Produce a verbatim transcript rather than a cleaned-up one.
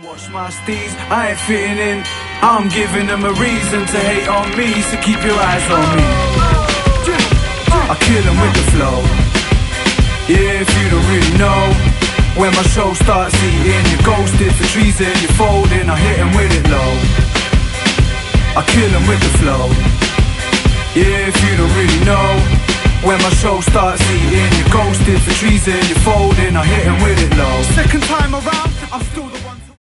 Watch my steez, I ain't fitting in. I'm giving them a reason to hate on me, so keep your eyes on me. I kill them with the flow. Yeah, if you don't really know, when my show starts eating, you're ghosted for treason, you're folding, I hit them with it low. I kill them with the flow. Yeah, if you don't really know, when my show starts eating, you're ghosted for treason, you're folding, I hit them with it low. Second time around, I'm still the